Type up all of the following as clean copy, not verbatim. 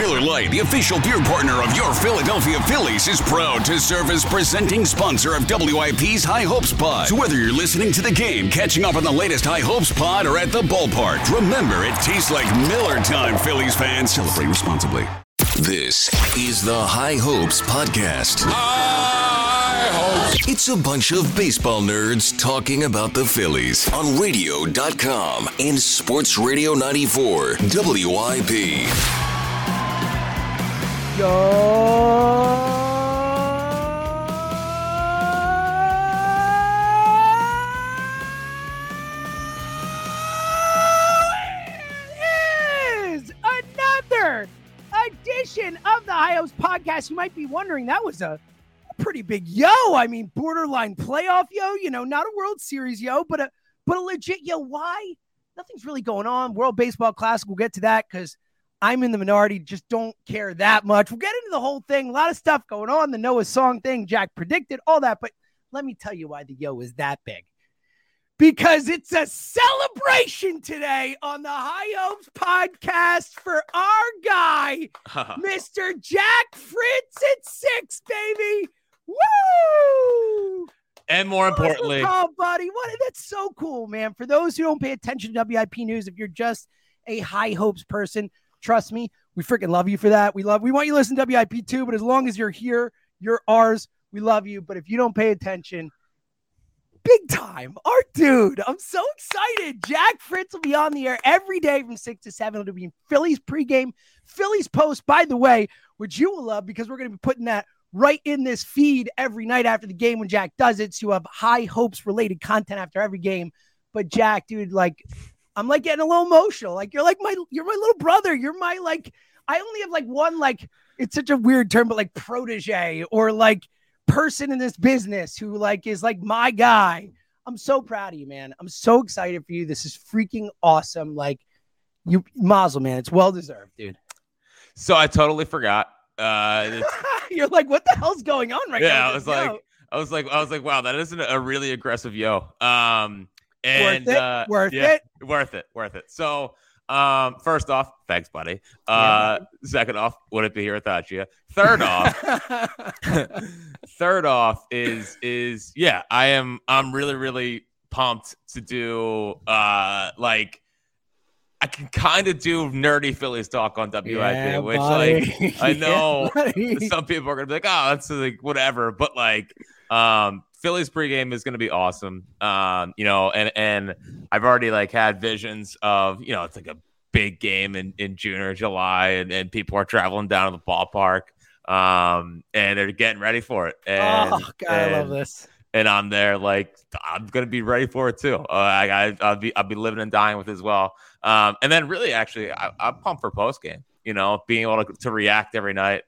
Miller Lite, the official beer partner of your Philadelphia Phillies, is proud to serve as presenting sponsor of WIP's High Hopes Pod. So whether you're listening to the game, catching up on the latest High Hopes Pod, or at the ballpark, remember it tastes like Miller time, Phillies fans. Celebrate responsibly. This is the High Hopes Podcast. High Hopes. It's a bunch of baseball nerds talking about the Phillies on radio.com and Sports Radio 94 WIP. Is another edition of the High Hopes Podcast. You might be wondering, that was a pretty big yo. I mean, borderline playoff yo, not a World Series yo, but a legit yo. Why? Nothing's really going on. World Baseball Classic, we'll get to that because I'm in the minority, just don't care that much. We'll get into the whole thing. A lot of stuff going on. The Noah song thing, Jack predicted, all that. But let me tell you why the yo is that big. Because it's a celebration today on the High Hopes Podcast for our guy, Mr. Jack Fritz at 6, baby. Woo! And more importantly, oh, buddy, that's so cool, man. For those who don't pay attention to WIP news, if you're just a High Hopes person, trust me, we freaking love you for that. We want you to listen to WIP too, but as long as you're here, you're ours. We love you. But if you don't pay attention, big time. Our dude, I'm so excited. Jack Fritz will be on the air every day from 6 to 7. It'll be Phillies pregame, Phillies post, by the way, which you will love because we're going to be putting that right in this feed every night after the game when Jack does it. So you have High Hopes related content after every game. But Jack, dude, I'm getting a little emotional. You're my little brother. You're my, I only have one, it's such a weird term, but protege or person in this business who is my guy. I'm so proud of you, man. I'm so excited for you. This is freaking awesome. You mazel, man. It's well deserved, dude. So I totally forgot. You're what the hell's going on right now? Yeah, I was like, wow, that isn't a really aggressive yo. And worth it. So, first off, thanks, buddy. Second off, wouldn't be here without you. Third off is I'm really, really pumped to do, I can kind of do nerdy Phillies talk on WIP, which I know some people are going to be like, oh, that's whatever. But Phillies pregame is going to be awesome. And I've already had visions of, it's a big game in June or July and people are traveling down to the ballpark and they're getting ready for it. And, I love this. And I'm there, I'm going to be ready for it too. I'll be living and dying with it as well. And then really, actually, I'm pumped for post game, being able to react every night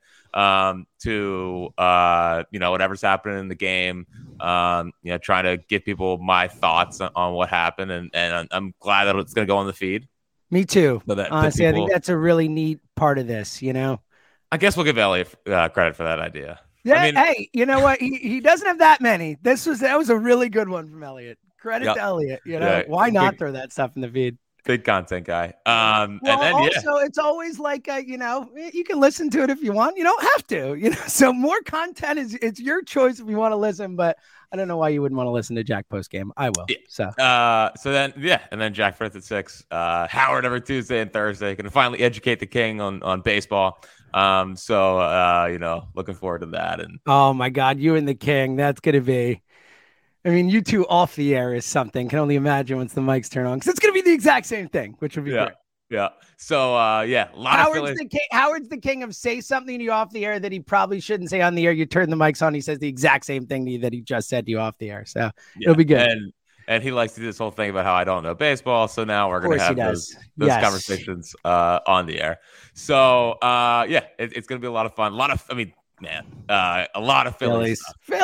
to whatever's happening in the game, trying to give people my thoughts on what happened. And I'm glad that it's going to go on the feed. Me too. So honestly, I think that's a really neat part of this, I guess we'll give Elliot credit for that idea. Yeah, hey, you know what? He doesn't have that many. That was a really good one from Elliot. Credit to Elliot. Why not throw that stuff in the feed? Big content guy. Also, it's always you can listen to it if you want. You don't have to. So more content it's your choice if you want to listen. But I don't know why you wouldn't want to listen to Jack post game. I will. Yeah. And then Jack Fritz at 6. Howard every Tuesday and Thursday. Going to finally educate the king on baseball. Looking forward to that. And oh my God, you and the king. That's going to be. I mean, you two off the air is something. Can only imagine once the mics turn on because it's going to be the exact same thing, which would be great. Yeah. So, Howard's the king of say something to you off the air that he probably shouldn't say on the air. You turn the mics on. He says the exact same thing to you that he just said to you off the air. So it'll be good. And he likes to do this whole thing about how I don't know baseball. So now we're going to have those conversations on the air. So, it's going to be a lot of fun. A lot of Phillies.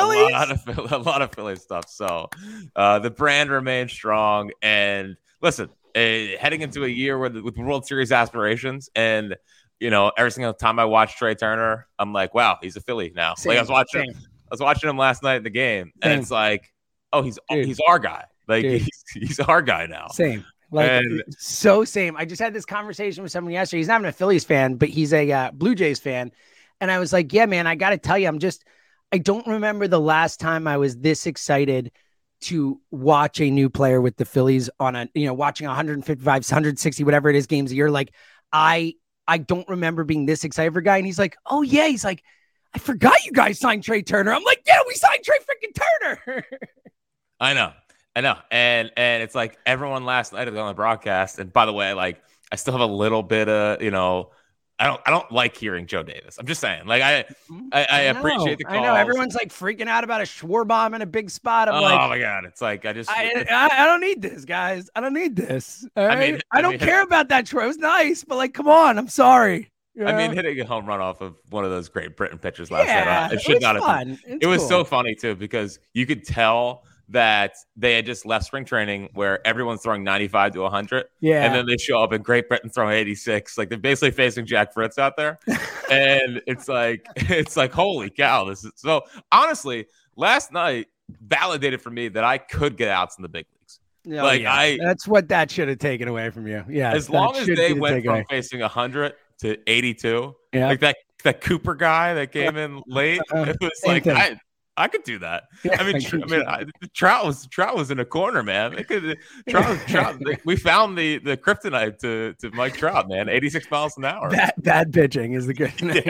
A lot of Phillies stuff. So the brand remains strong. And listen, heading into a year with World Series aspirations, and every single time I watch Trey Turner, I'm like, wow, he's a Philly now. I was watching him last night in the game, and it's like, oh, he's our guy. He's our guy now. Same. Like, so same. I just had this conversation with someone yesterday. He's not even a Phillies fan, but he's a Blue Jays fan. And I was like, yeah, man, I got to tell you, I don't remember the last time I was this excited to watch a new player with the Phillies on watching 155, 160, whatever it is, games a year. Like, I don't remember being this excited for a guy. And he's like, oh yeah. He's like, I forgot you guys signed Trey Turner. I'm like, yeah, we signed Trey freaking Turner. I know. And it's like everyone last night was on the broadcast. And by the way, like, I still have a little bit of, I don't like hearing Joe Davis. I'm just saying, like, I appreciate the calls. I know everyone's like freaking out about a Schwarber in a big spot. I'm oh my God. It's like, I don't need this, guys. I don't need this. Right? I don't care about that. It was nice, but like, come on. I'm sorry. Yeah. I mean, hitting a home run off of one of those Great Britain pitchers last night. It should not have been. It was cool. So funny too, because you could tell that they had just left spring training where everyone's throwing 95 to 100. Yeah. And then they show up in Great Britain throwing 86. Like, they're basically facing Jack Fritz out there. And it's like, holy cow. This is so, honestly, last night validated for me that I could get outs in the big leagues. That's what that should have taken away from you. Yeah. As long as they went from facing 100 to 82, like that Cooper guy that came in late, it was like, I could do that. Yeah, Trout was in a corner, man. Trout. We found the kryptonite to Mike Trout, man. 86 miles an hour. Bad pitching is the good.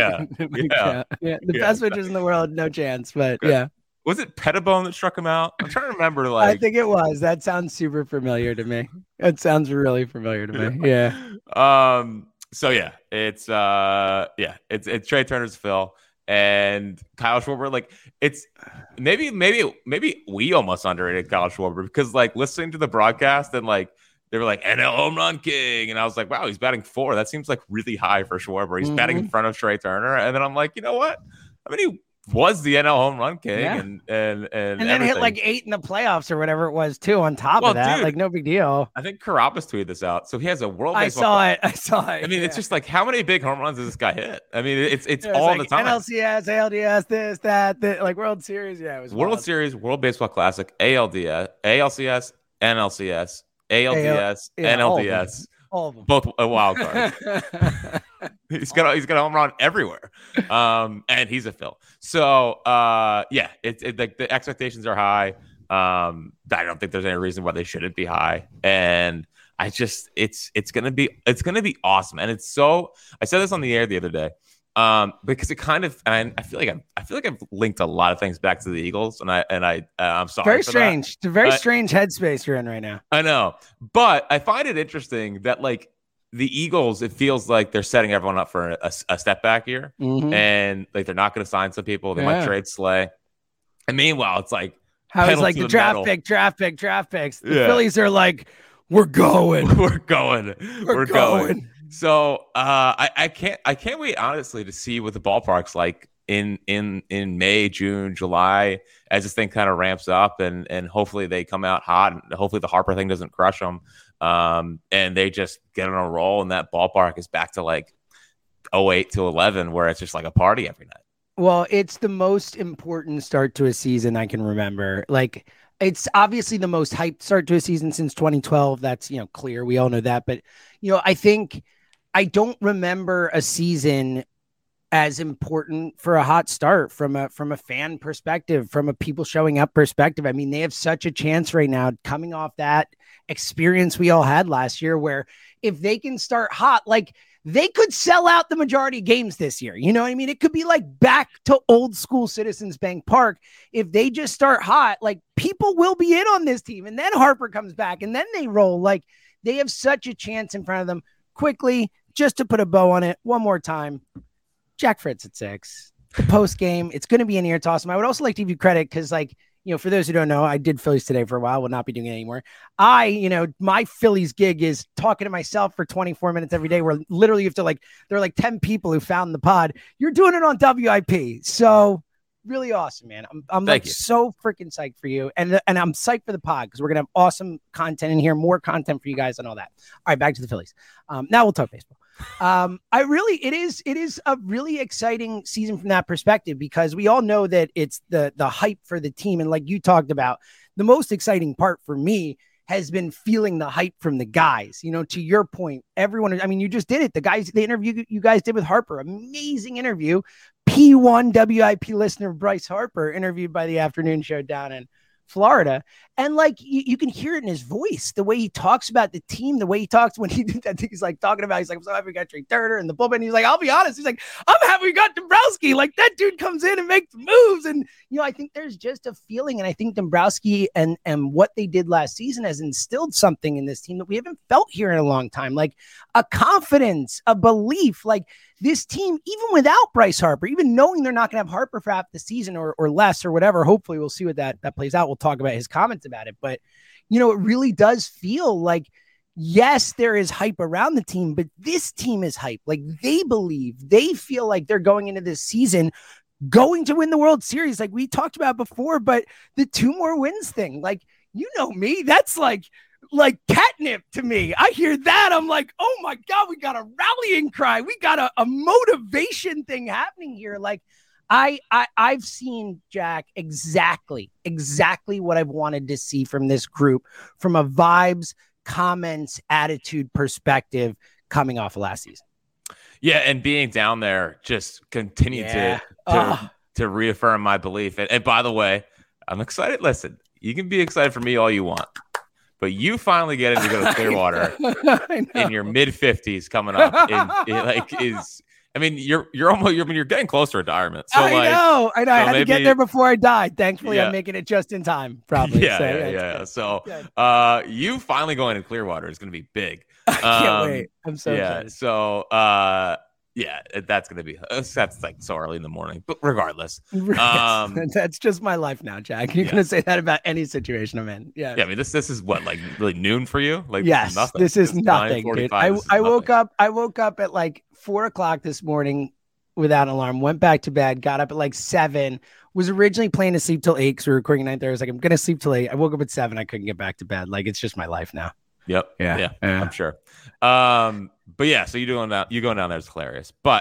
Yeah. The best pitchers in the world, no chance. But yeah. Was it Pettibone that struck him out? I'm trying to remember. I think it was. That sounds super familiar to me. That sounds really familiar to me. Yeah. So yeah, it's Trey Turner's Phil and Kyle Schwarber. Like, it's maybe we almost underrated Kyle Schwarber, because like listening to the broadcast and like they were like NL home run king, and I was like, wow, he's batting 4. That seems like really high for Schwarber. He's batting in front of Trey Turner, and then I'm like, you know what? I mean, he was the NL home run king, and then hit like 8 in the playoffs or whatever it was too. On top of that, dude, like, no big deal. I think Carabas tweeted this out. So he has a world. I saw it. I mean, it's just like, how many big home runs does this guy hit? I mean, it's all like the time. NLCS, ALDS, this, that, like World Series. Yeah, it was World Series, World Baseball Classic, ALDS, ALCS, NLCS, ALDS, NLDS. All of them. Both a wild card. he's got a home run everywhere, and he's a Phil. So like the expectations are high. I don't think there's any reason why they shouldn't be high, and I just it's gonna be awesome. And it's so, I said this on the air the other day, because it kind of, and I feel like I've linked a lot of things back to the Eagles, and I'm sorry. Very strange. It's a very strange headspace you're in right now. I know, but I find it interesting that like the Eagles, it feels like they're setting everyone up for a step back year, and like they're not going to sign some people. They might trade Slay, and meanwhile, it's like how it's like the draft picks. The Phillies are like, we're going. So I can't wait, honestly, to see what the ballpark's like in May, June, July, as this thing kind of ramps up, and hopefully they come out hot, and hopefully the Harper thing doesn't crush them, and they just get on a roll, and that ballpark is back to like 08 to 11, where it's just like a party every night. Well, it's the most important start to a season I can remember. Like, it's obviously the most hyped start to a season since 2012. That's, clear. We all know that. But, I think I don't remember a season as important for a hot start from a fan perspective, from a people showing up perspective. I mean, they have such a chance right now coming off that experience we all had last year, where if they can start hot, like, they could sell out the majority of games this year. You know what I mean? It could be like back to old school Citizens Bank Park. If they just start hot, like, people will be in on this team, and then Harper comes back and then they roll. Like, they have such a chance in front of them. Quickly, just to put a bow on it one more time, Jack Fritz at 6, the post game. It's going to be an ear toss. I would also like to give you credit, because, like, for those who don't know, I did Phillies Today for a while, will not be doing it anymore. My Phillies gig is talking to myself for 24 minutes every day, where literally you have to, like, there are like 10 people who found the pod. You're doing it on WIP. So really awesome, man. I'm like so freaking psyched for you. And I'm psyched for the pod, because we're going to have awesome content in here, more content for you guys and all that. All right, back to the Phillies. Now we'll talk baseball. It is a really exciting season from that perspective, because we all know that it's the hype for the team. And like you talked about, the most exciting part for me has been feeling the hype from the guys. You know, to your point, everyone, I mean, you just did it. The interview you guys did with Harper, amazing interview. P1 WIP listener Bryce Harper, interviewed by the afternoon show down in Florida. And like, you can hear it in his voice, the way he talks about the team, the way he talks when he did that thing. He's like talking about, he's like, I'm so happy we got Trey Turner and the bullpen. He's like, I'll be honest. He's like, I'm happy we got Dombrowski. Like, that dude comes in and makes moves. And, you know, I think there's just a feeling. And I think Dombrowski and what they did last season has instilled something in this team that we haven't felt here in a long time. Like a confidence, a belief, like this team, even without Bryce Harper, even knowing they're not going to have Harper for half the season or less or whatever, hopefully we'll see what that plays out. We'll talk about his comments about it. But, you know, it really does feel like, yes, there is hype around the team, but this team is hype. Like they believe, they feel like they're going into this season going to win the World Series like we talked about before. But the 2 more wins thing, like, you know me, that's like catnip to me. I hear that, I'm like, oh my God, we got a rallying cry. We got a motivation thing happening here. Like I've seen, Jack, exactly what I've wanted to see from this group, from a vibes, comments, attitude perspective coming off of last season. Yeah, and being down there just continued to reaffirm my belief. And by the way, I'm excited. Listen, you can be excited for me all you want, but you finally getting to go to Clearwater in your mid-50s coming up. You're getting close to retirement. So I know. I had to get there before I died. Thankfully, I'm making it just in time, probably. So you finally going to Clearwater is going to be big. I can't wait. I'm so excited. So that's going to be, that's like so early in the morning, but regardless. That's just my life now, Jack. You're going to say that about any situation I'm in. Yeah. I mean, this is what, like really noon for you? Like, yes, nothing. This is nothing, dude. I woke up at like 4:00 this morning without an alarm, went back to bed, got up at like 7, was originally planning to sleep till 8 because we were recording 9:30. I was like, I'm going to sleep till 8. I woke up at 7. I couldn't get back to bed. Like, it's just my life now. Yep. Yeah. I'm sure. But yeah, so you going down there is hilarious. But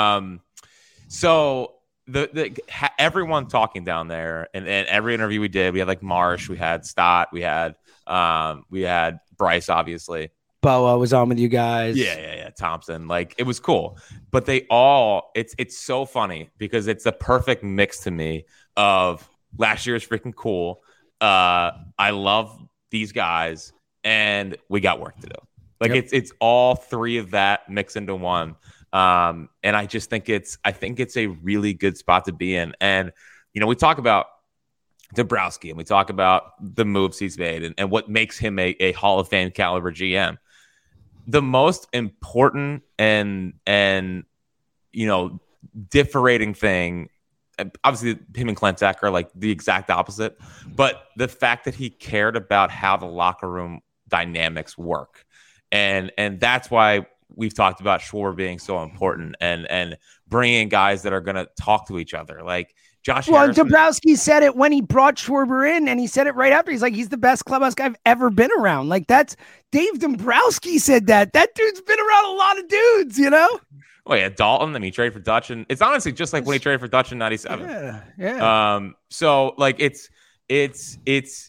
so everyone talking down there and every interview we did, we had like Marsh, we had Stott, we had Bryce, obviously. Boa was on with you guys. Yeah. Thompson. Like, it was cool. But they all, it's so funny because it's the perfect mix to me of last year is freaking cool. I love these guys and we got work to do. Like, it's all 3 of that mixed into one. And I just think it's a really good spot to be in. And, you know, we talk about Dombrowski and we talk about the moves he's made and what makes him a Hall of Fame caliber GM. The most important and you know, differing thing, obviously him and Klentak are like the exact opposite, but the fact that he cared about how the locker room dynamics work. And that's why we've talked about Schwarber being so important and bringing guys that are going to talk to each other. Like Josh Harrison. Dombrowski said it when he brought Schwarber in, and he said it right after. He's like, he's the best clubhouse guy I've ever been around. Like, that's Dave Dombrowski said that. That dude's been around a lot of dudes, you know? Oh, yeah, Dalton. I mean, he traded for Dutch, and it's honestly just like when he traded for Dutch in 97. Yeah. So, like, it's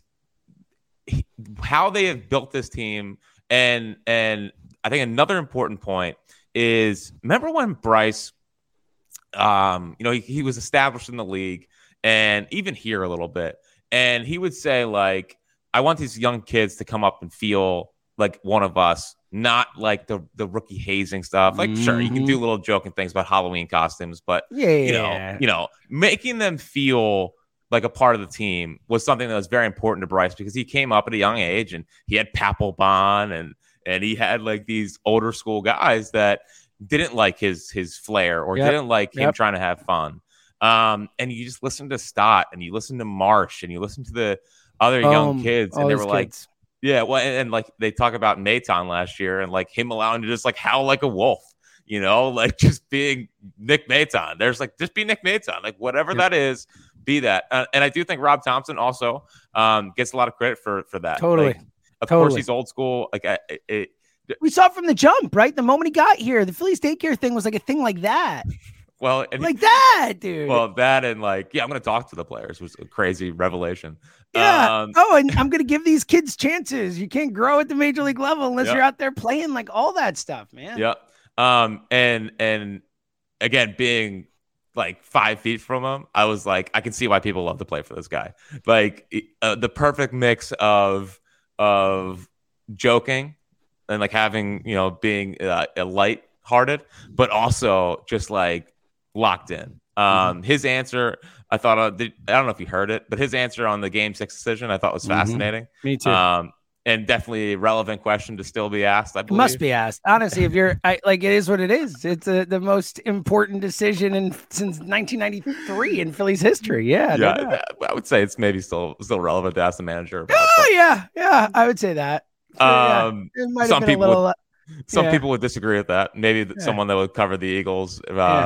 how they have built this team, and I think another important point is, remember when Bryce, you know, he was established in the league and even here a little bit, and he would say, like, I want these young kids to come up and feel like one of us, not like the rookie hazing stuff. Like, sure, you can do little joking things about Halloween costumes, but you know, making them feel like a part of the team was something that was very important to Bryce because he came up at a young age and he had Papelbon and he had like these older school guys that didn't like his flair or didn't like him trying to have fun. And you just listen to Stott and you listen to Marsh and you listen to the other young kids and they were like, yeah, well, and like they talk about Maton last year and like him allowing to just like howl like a wolf, you know, like just being Nick Maton. There's like, just be Nick Maton, like whatever that is, be that. And I do think Rob Thompson also gets a lot of credit for that. Totally. Like, of course, he's old school. Like we saw it from the jump, right? The moment he got here, the Phillies daycare thing was like a thing like that. Well, like that, dude. Well, that and like, yeah, I'm going to talk to the players was a crazy revelation. Yeah. And I'm going to give these kids chances. You can't grow at the major league level unless you're out there playing, like all that stuff, man. Yeah. And again, being like 5 feet from him, I was like, I can see why people love to play for this guy. Like the perfect mix of joking and like having, being a light-hearted, but also just like locked in. His answer, I thought, I don't know if you heard it, but his answer on the Game 6 decision, I thought was fascinating. Me too. And definitely a relevant question to still be asked, I believe. It must be asked. Honestly, if you're it is what it is. It's the most important decision since 1993 in Phillies history. Yeah. I would say it's maybe still relevant to ask the manager about. Oh, yeah. I would say that. It might have been a little... Some people would disagree with that. Maybe someone that would cover the Eagles,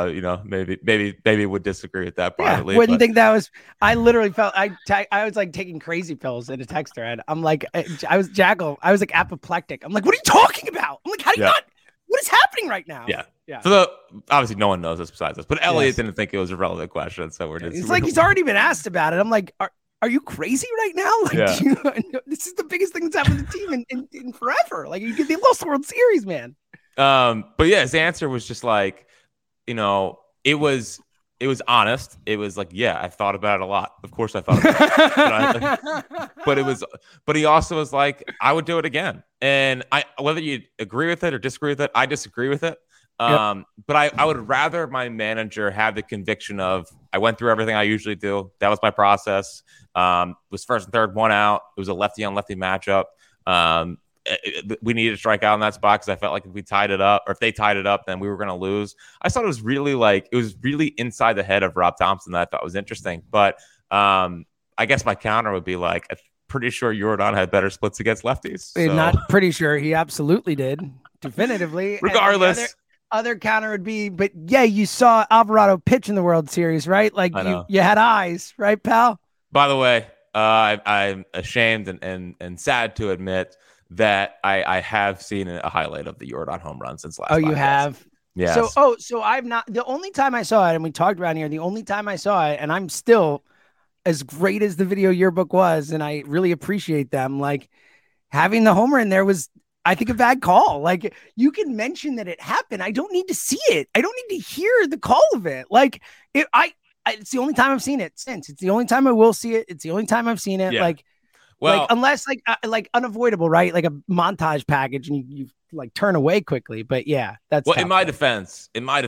maybe would disagree with that privately. Wouldn't think that was. I literally felt I was like taking crazy pills in a text thread. I'm like, I was like apoplectic. I'm like, what are you talking about? I'm like, how do you not? What is happening right now? Yeah. So obviously no one knows this besides us, but Elliot didn't think it was a relevant question, so we're just. It's like he's already been asked about it. I'm like, are you crazy right now? Like, this is the biggest thing that's happened to the team in forever. Like, they lost the World Series, man. But yeah, his answer was just like, it was honest. It was like, yeah, I thought about it a lot. Of course I thought about it. But he also was like, I would do it again. And whether you agree with it or disagree with it, I disagree with it. But I would rather my manager have the conviction of, I went through everything I usually do. That was my process. Was first and third, one out. It was a lefty on lefty matchup. We needed to strike out in that spot because I felt like if we tied it up, or if they tied it up, then we were going to lose. I thought it was really inside the head of Rob Thompson that I thought was interesting. But I guess my counter would be like, I'm pretty sure Yordan had better splits against lefties. So. Not pretty sure. He absolutely did. Definitively. Regardless. Other counter would be, but yeah, you saw Alvarado pitch in the World Series, right? Like you had eyes, right, pal? By the way, I'm ashamed and sad to admit that I have seen a highlight of the Yordan home run since last. Oh, you have? Yes. So I've not. The only time I saw it, and we talked around here, the only time I saw it, and I'm still as great as the video yearbook was, and I really appreciate them. Like having the homer in there was, I think, a bad call. Like, you can mention that it happened. I don't need to see it. I don't need to hear the call of it. Like, it's the only time I've seen it since. It's the only time I will see it. It's the only time I've seen it. Yeah. Unless like unavoidable, right? Like a montage package, and you like turn away quickly. But yeah, that's in my defense,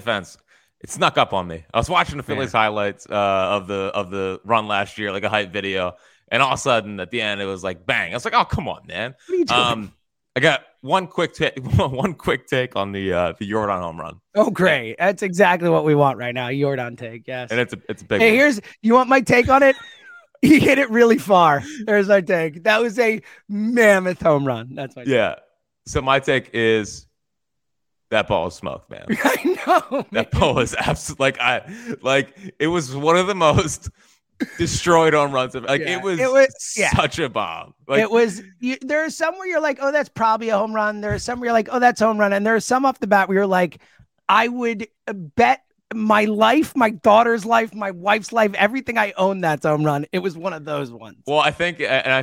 it snuck up on me. I was watching the Phillies highlights of the run last year, like a hype video, and all of a sudden at the end it was like bang. I was like, oh come on, man. What are you doing? I got one quick take on the Yordan home run. Oh, great! That's exactly what we want right now. Yordan take, yes. And it's a big. Hey, you want my take on it? He hit it really far. There's my take. That was a mammoth home run. That's my take. Yeah. So my take is that ball was smoked, man. I know. That ball was absolutely it was one of the most destroyed home runs. It was such a bomb. Like, it was. There are some where you're like, oh, that's probably a home run. There are some where you're like, oh, that's a home run. And there are some off the bat where you're like, I would bet my life, my daughter's life, my wife's life, everything I own, that's a home run. It was one of those ones. Well, I think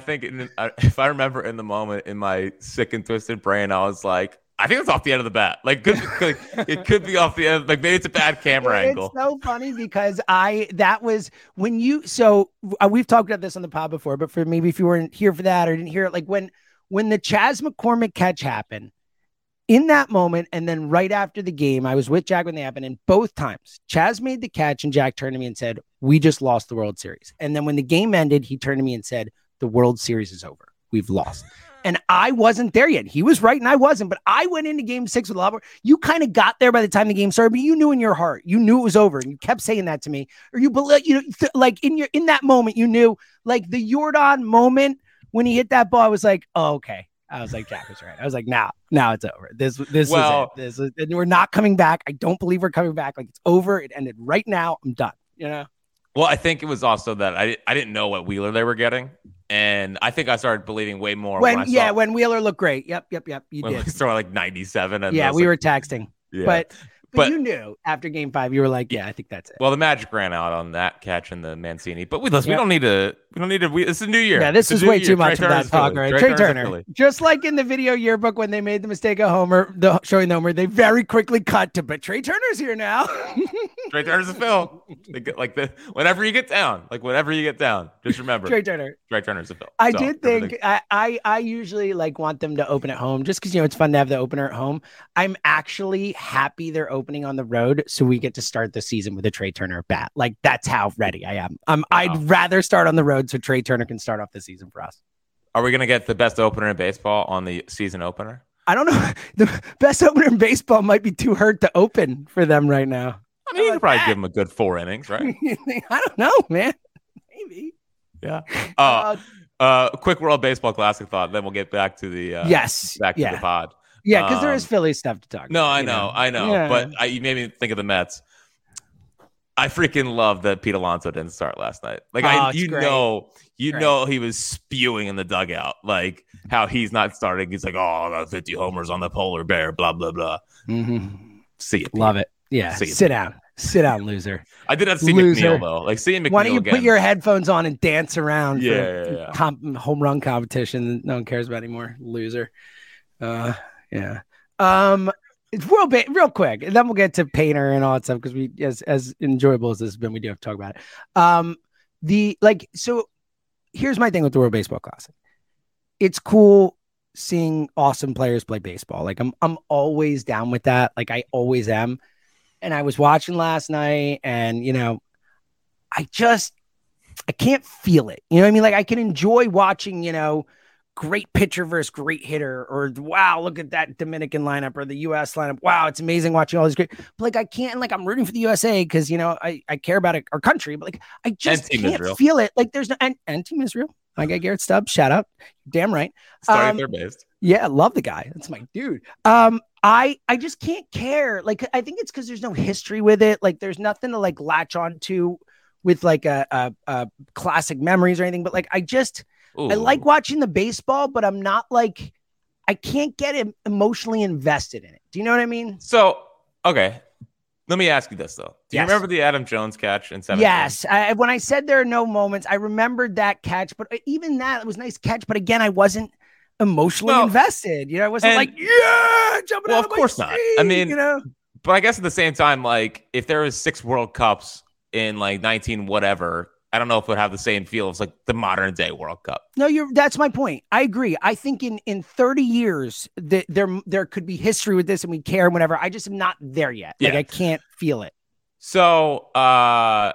if I remember in the moment in my sick and twisted brain, I was like, I think it's off the end of the bat. Like, it could be off the end. Like, maybe it's a bad camera angle. It's so funny because that was when we've talked about this on the pod before, but for maybe if you weren't here for that or didn't hear it, like when the Chas McCormick catch happened in that moment, and then right after the game, I was with Jack when they happened, and both times Chas made the catch and Jack turned to me and said, we just lost the World Series. And then when the game ended, he turned to me and said, the World Series is over. We've lost. And I wasn't there yet. He was right and I wasn't, but I went into game 6 with a lot more. You kind of got there by the time the game started, but you knew in your heart, you knew it was over, and you kept saying that to me, or you believe, like in that moment, you knew, like the Yordan moment when he hit that ball, I was like, oh, okay. I was like, Jack was right. I was like, now it's over. This was it. And we're not coming back. I don't believe we're coming back. Like, it's over. It ended right now. I'm done. Well, I think it was also that I didn't know what Wheeler they were getting. And I think I started believing way more when Wheeler looked great. Yep. You did. We started like 97. And we were texting. Yeah. But But you knew after Game 5, you were like, yeah, I think that's it. Well, the magic ran out on that catch and the Mancini. But we don't need to. It's a new year. Yeah, this is way too much of that talk, right? Trey Turner. Just like in the video yearbook when they made the mistake of showing Homer, they very quickly cut to, but Trey Turner's here now. Trey Turner's a Phil. Whenever you get down, just remember Trey Turner's a Phil. I did think I usually want them to open at home just because it's fun to have the opener at home. I'm actually happy they're opening on the road so we get to start the season with a Trey Turner bat. That's how ready I am. I'd rather start on the road so Trey Turner can start off the season for us. Are we gonna get the best opener in baseball on the season opener? I don't know. The best opener in baseball might be too hurt to open for them right now. I mean, you could probably give them a good 4 innings, right? I don't know, man. Maybe. Yeah. Quick World Baseball Classic thought. Then we'll get back to the to the pod. Yeah, because there is Philly stuff to talk about. No, I know. Yeah. But you made me think of the Mets. I freaking love that Pete Alonso didn't start last night. You know he was spewing in the dugout, how he's not starting. He's like, oh, I got 50 homers on the polar bear, blah, blah, blah. Mm-hmm. See you, Pete. Love it. Yeah, sit down, loser. I did not see McNeil, though. Seeing McNeil. Why don't you put your headphones on and dance around home run competition no one cares about anymore, loser. Yeah. It's real quick, and then we'll get to Painter and all that stuff because we, as enjoyable as this has been, we do have to talk about it. So here's my thing with the World Baseball Classic. It's cool seeing awesome players play baseball. I'm always down with that. I always am. And I was watching last night, and I can't feel it. You know what I mean? I can enjoy watching, great pitcher versus great hitter, or wow, look at that Dominican lineup or the U.S. lineup. Wow, it's amazing watching all these great. But I can't. I'm rooting for the USA because I care about our country. But I just can't feel it. There's no and Team Israel. I got Garrett Stubbs. Shout out. Damn right. Starting third base. Yeah, I love the guy. That's my dude. I just can't care. I think it's because there's no history with it. There's nothing to latch on to with a classic memories or anything. But I like watching the baseball, but I'm not I can't get emotionally invested in it. Do you know what I mean? So, okay. Let me ask you this, though. Do you remember the Adam Jones catch in 17? Yes. When I said there are no moments, I remembered that catch, but even that, it was a nice catch. But again, I wasn't emotionally invested. I wasn't jumping out of course my seat, not. I mean, but I guess at the same time, if there was 6 World Cups in 19 whatever, I don't know if it would have the same feel as the modern day World Cup. No, that's my point. I agree. I think in 30 years there could be history with this and we care and whatever. I just am not there yet. I can't feel it. So I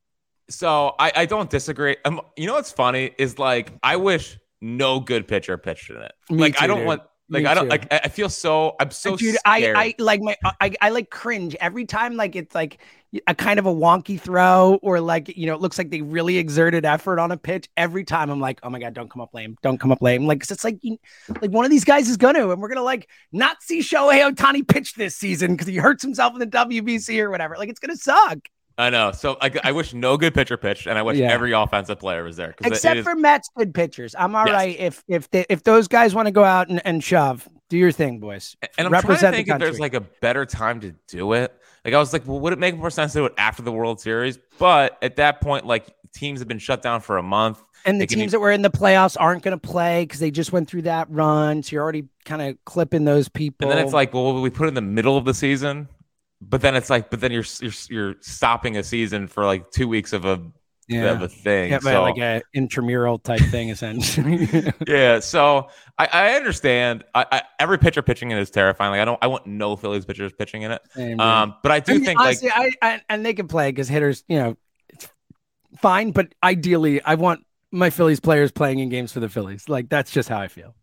don't disagree. What's funny is I wish no good pitcher pitched in it. I don't want. I feel so. I'm so dude, scared. I cringe every time. It's a kind of a wonky throw, or it looks like they really exerted effort on a pitch. Every time I'm like, oh my god, don't come up lame. It's one of these guys is gonna, and we're gonna not see Shohei Ohtani pitch this season because he hurts himself in the WBC or whatever. It's gonna suck. I know. So I wish no good pitcher pitched, and I wish every offensive player was there. Except for Mets good pitchers. I'm all right if those guys want to go out and shove. Do your thing, boys. And I'm trying to think if there's a better time to do it. I was well, would it make more sense to do it after the World Series? But at that point, teams have been shut down for a month. And the teams that were in the playoffs aren't going to play because they just went through that run. So you're already kind of clipping those people. And then it's well, we put it in the middle of the season. But then it's you're stopping a season for 2 weeks of a thing. Yeah, so, an intramural type thing, essentially. Yeah. So I understand. Every pitcher pitching in it is terrifying. I want no Phillies pitchers pitching in it. But I do think honestly, and they can play because hitters, it's fine. But ideally, I want my Phillies players playing in games for the Phillies. That's just how I feel.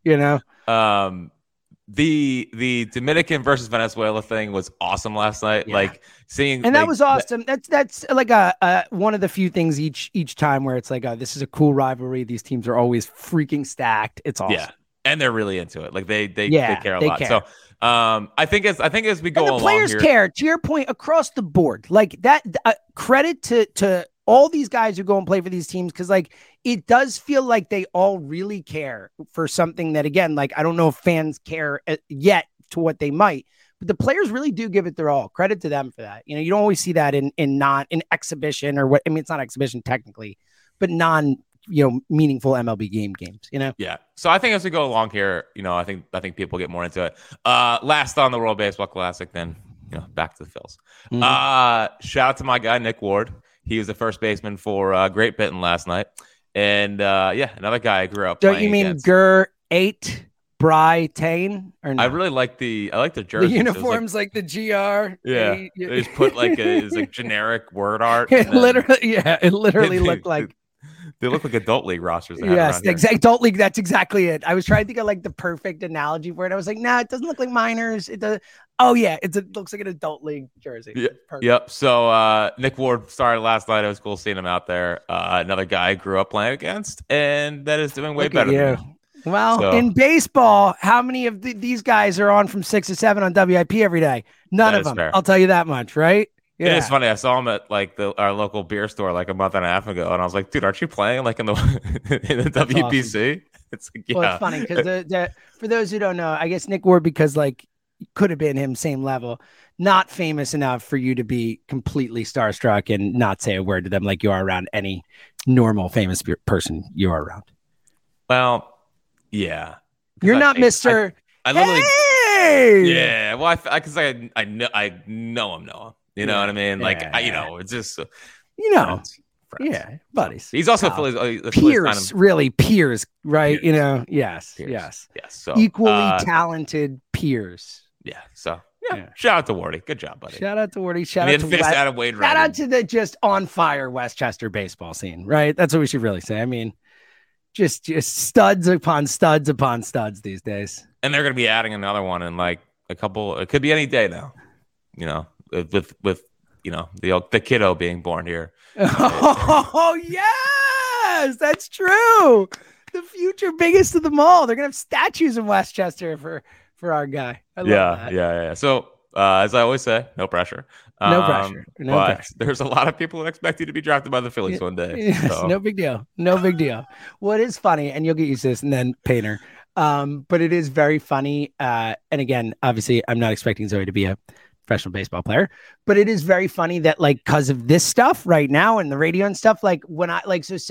The Dominican versus Venezuela thing was awesome last night. Seeing, and that was awesome. That's one of the few things each time where it's this is a cool rivalry. These teams are always freaking stacked. It's awesome. Yeah, and they're really into it. They care a lot. Care. So I think as we go along, the players care. To your point, across the board, that credit to all these guys who go and play for these teams, because it does feel like they all really care for something that, again, I don't know if fans care yet to what they might, but the players really do give it their all. Credit to them for that. You know, you don't always see that in exhibition or what, I mean, it's not exhibition technically, but meaningful MLB games, you know? Yeah. So I think as we go along here, you know, I think people get more into it. Last on the World Baseball Classic, then, you know, back to the Phils. Shout out to my guy, Nick Ward. He was the first baseman for Great Britain last night. And another guy I grew up Don't you mean Ger-8 Brighton? Or no? I like the jersey. The uniforms like the GR. Yeah. They just put it's like generic word art. It literally looked like they look like adult league rosters. Yes, exactly. Adult league. That's exactly it. I was trying to think of like the perfect analogy for it. I was like, nah, it doesn't look like minors. It does. Oh yeah, it looks like an adult league jersey. Yeah. Yep. So Nick Ward started last night. It was cool seeing him out there. Another guy I grew up playing against, and that is doing way better than me. Well, in baseball, how many of these guys are on from 6 to 7 on WIP every day? None of them. Fair. I'll tell you that much, right? Yeah. It's funny. I saw him at like our local beer store like a month and a half ago, and I was like, "Dude, aren't you playing like in the WBC?" Awesome. It's like, yeah. Well, it's funny because for those who don't know, I guess Nick Ward, because like could have been him, same level, not famous enough for you to be completely starstruck and not say a word to them like you are around any normal famous person you are around. Well, yeah, you're not Mr. I literally, hey! Yeah. Well, because I know him, Noah. You know what I mean? Like, it's just, friends. Yeah, buddies. He's also peers, really peers, right? Peers. You know, yes. So equally talented peers. Yeah. So shout out to Wardy. Good job, buddy. Shout out to Wardy. Shout out to Wade. Shout out to the just on fire Westchester baseball scene, right? That's what we should really say. I mean, just studs upon studs upon studs these days. And they're going to be adding another one in like a couple. It could be any day now. You know, with the kiddo being born here. Oh yes, that's true. The future biggest of them all. They're gonna have statues in Westchester for our guy. I love that. Yeah. So as I always say, no pressure. No pressure. There's a lot of people who expect you to be drafted by the Phillies one day. Yes, so. No big deal. What is funny, and you'll get used to this, and then Painter. But it is very funny. And again, obviously, I'm not expecting Zoe to be a professional baseball player, but it is very funny that like because of this stuff right now and the radio and stuff, like when I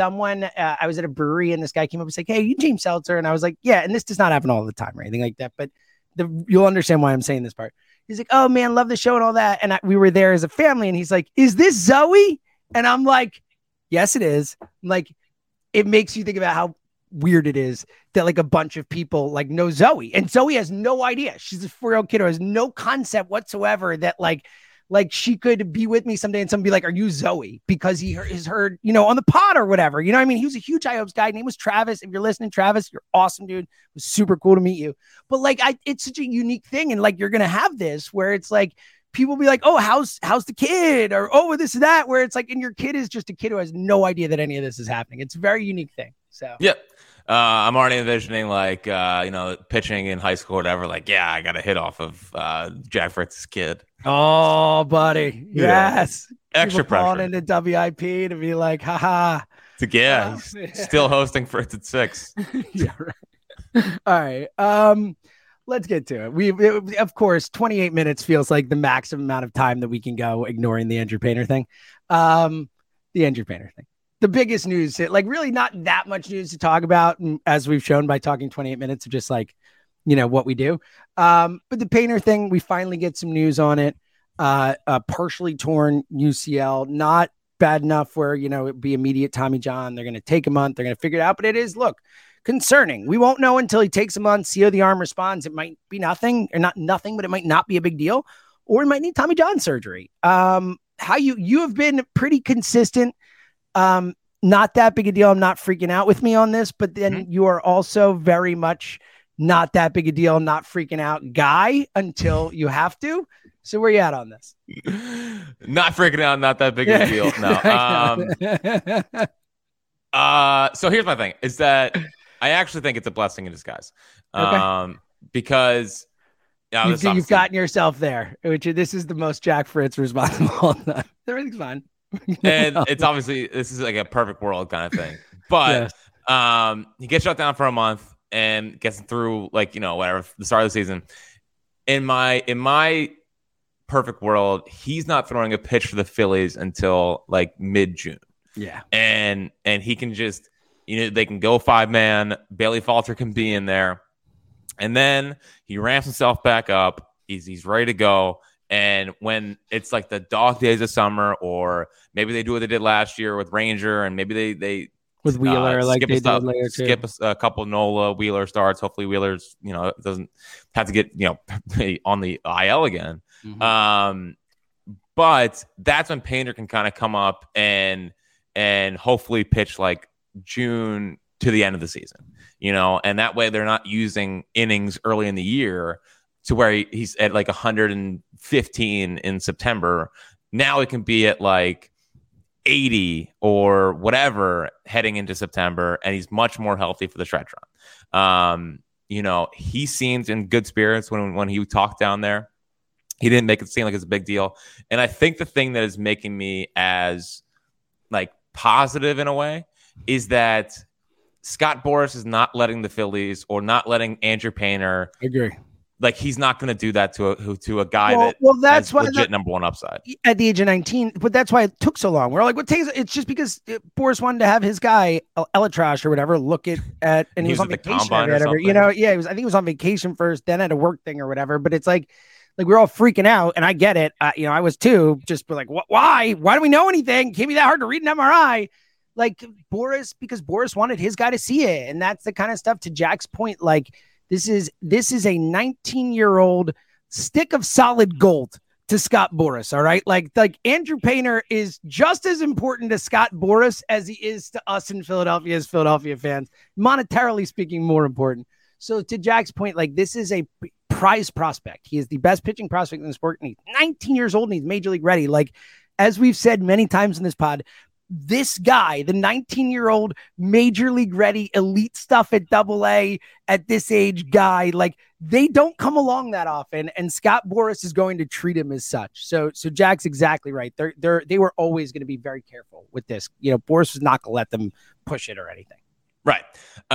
I was at a brewery and this guy came up and said, "Hey, you James Seltzer?" And I was like, "Yeah." And this does not happen all the time or anything like that, but you'll understand why I'm saying this part. He's like, "Oh man, love the show and all that." And we were there as a family, and he's like, "Is this Zoe?" And I'm like, "Yes, it is." I'm like, it makes you think about how weird it is that like a bunch of people like know Zoe, and Zoe has no idea. She's a 4-year-old kid who has no concept whatsoever that like she could be with me someday and someone be like, "Are you Zoe?" Because he has heard, on the pod or whatever. You know what I mean? He was a huge High Hopes guy. Name was Travis. If you're listening, Travis, you're awesome, dude. It was super cool to meet you. But like, it's such a unique thing. And like, you're going to have this where it's like, people be like, "Oh, how's the kid?" Or, "Oh, this and that," where it's like, and your kid is just a kid who has no idea that any of this is happening. It's a very unique thing. So, yep. I'm already envisioning like, pitching in high school or whatever. Like, yeah, I got a hit off of Jack Fritz's kid. Oh, buddy. Yes. Extra pressure. Calling into WIP to be like, haha. He's still hosting Fritz at 6. Yeah, right. All right. Let's get to it. Of course, 28 minutes feels like the maximum amount of time that we can go ignoring the Andrew Painter thing. The biggest news, like really not that much news to talk about, as we've shown by talking 28 minutes of just like, what we do. But the Painter thing, we finally get some news on it. A partially torn UCL, not bad enough where, it'd be immediate Tommy John. They're going to take a month. They're going to figure it out. But it is, concerning. We won't know until he takes a month, see how the arm responds. It might be nothing, or not nothing, but it might not be a big deal. Or it might need Tommy John surgery. How you have been pretty consistent. Not that big a deal. I'm not freaking out with me on this, but then you are also very much not that big a deal, not freaking out guy until you have to. So where you at on this? Not freaking out, not that big of a deal. No. So here's my thing is that I actually think it's a blessing in disguise. Because you've gotten yourself there, which this is the most Jack Fritz responsible. Everything's fine. And it's obviously, this is like a perfect world kind of thing, but he gets shut down for a month and gets through whatever the start of the season. in my perfect world, he's not throwing a pitch for the Phillies until like mid-June. Yeah. And he can just, they can go 5-man. Bailey Falter can be in there. And then he ramps himself back up. He's ready to go. And when it's like the dog days of summer, or maybe they do what they did last year with Ranger, and maybe they with Wheeler, like they did later too. Skip a couple Nola Wheeler starts. Hopefully Wheeler's, doesn't have to get, on the IL again. Mm-hmm. But that's when Painter can kind of come up and hopefully pitch like June to the end of the season, and that way they're not using innings early in the year to where he's at like 115 in September. Now it can be at like 80 or whatever heading into September, and he's much more healthy for the stretch run. He seemed in good spirits when he talked down there. He didn't make it seem like it's a big deal. And I think the thing that is making me as like positive in a way is that Scott Boras is not letting the Phillies or not letting Andrew Painter. I agree. Like, he's not going to do that to a guy that's has legit number one upside at the age of 19. But that's why it took so long. We're like, what takes? It's just because Boras wanted to have his guy Elitrash or whatever look at and he was on vacation or whatever. I think he was on vacation first, then at a work thing or whatever. But it's like we're all freaking out, and I get it. I was too. Just like, why? Why do we know anything? Can't be that hard to read an MRI. Like Boras, because Boras wanted his guy to see it, and that's the kind of stuff. To Jack's point, like. This is a 19-year-old stick of solid gold to Scott Boras. All right. Like Andrew Painter is just as important to Scott Boras as he is to us in Philadelphia as Philadelphia fans, monetarily speaking, more important. So to Jack's point, like, this is a prize prospect. He is the best pitching prospect in the sport, and he's 19 years old and he's major league ready. Like, as we've said many times in this pod, this guy, the 19-year-old major league ready elite stuff at AA at this age guy, like, they don't come along that often, and Scott Boras is going to treat him as such. So Jack's exactly right. They were always going to be very careful with this. Boras was not going to let them push it or anything. Right.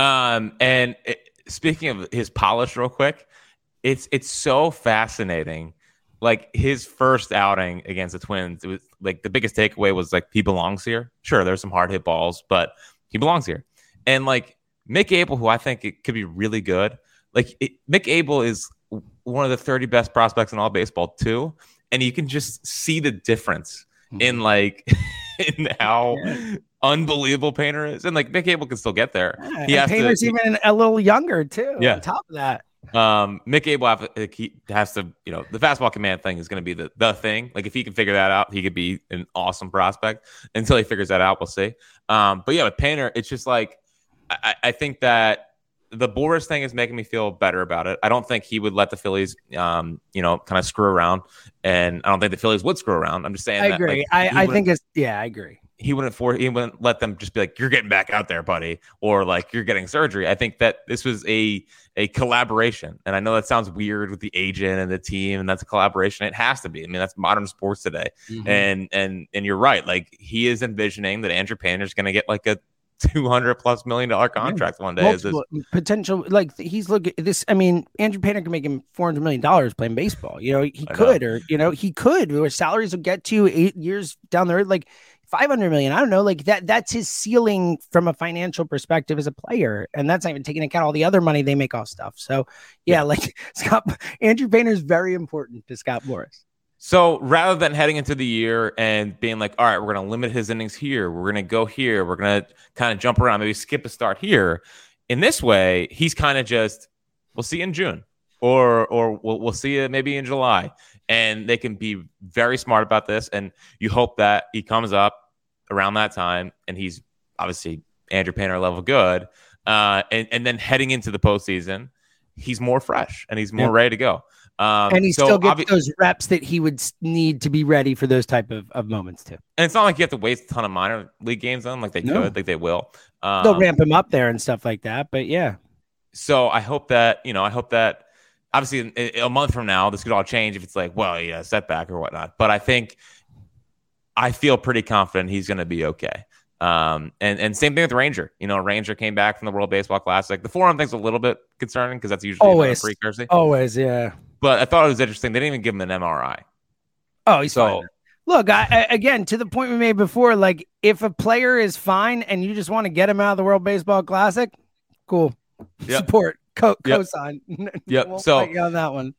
Speaking of his polish real quick, it's so fascinating. Like, his first outing against the Twins, it was like the biggest takeaway was like, he belongs here. Sure, there's some hard hit balls, but he belongs here. And like Mick Abel, who I think it could be really good. Like, Mick Abel is one of the 30 best prospects in all baseball too, and you can just see the difference in like in how unbelievable Painter is. And like, Mick Abel can still get there. Yeah, Painter's even a little younger too. Yeah. On top of that. Mick Abel has to, the fastball command thing is going to be the thing. Like, if he can figure that out, he could be an awesome prospect. Until he figures that out, we'll see. But yeah, with Painter, it's just like, I think that the Boras thing is making me feel better about it. I don't think he would let the Phillies, kind of screw around, and I don't think the Phillies would screw around. I'm just saying. I agree. Like, I think I agree. He wouldn't let them just be like, you're getting back out there, buddy, or like, you're getting surgery. I think that this was a collaboration. And I know that sounds weird with the agent and the team, and that's a collaboration. It has to be. I mean, that's modern sports today. Mm-hmm. And you're right. Like, he is envisioning that Andrew Painter is going to get like a $200+ million contract one day. Potential, like, he's looking at this. I mean, Andrew Painter can make him $400 million playing baseball. He could, or salaries will get to 8 years down the road, like $500 million. I don't know, like that's his ceiling from a financial perspective as a player. And that's not even taking into account all the other money they make off stuff. So yeah. Like, Andrew Painter is very important to Scott Boras. So rather than heading into the year and being like, all right, we're going to limit his innings here, we're going to go here, we're going to kind of jump around, maybe skip a start here. In this way, he's kind of just, we'll see you in June, or we'll see you maybe in July. And they can be very smart about this. And you hope that he comes up around that time, and he's obviously Andrew Painter level good. And then heading into the postseason, he's more fresh and he's more ready to go. And he still gets those reps that he would need to be ready for those type of moments too. And it's not like you have to waste a ton of minor league games on, like they could, like they will. They'll ramp him up there and stuff like that. But yeah. So I hope that obviously a month from now, this could all change if it's like, well, yeah, setback or whatnot. But I feel pretty confident he's going to be okay. And same thing with Ranger. Ranger came back from the World Baseball Classic. The forearm thing's a little bit concerning because that's usually always a precursor. Always, yeah. But I thought it was interesting. They didn't even give him an MRI. Oh, he's fine. Look, again, to the point we made before, like if a player is fine and you just want to get him out of the World Baseball Classic, cool. Yep. Support, co-sign. Yep. So on that one.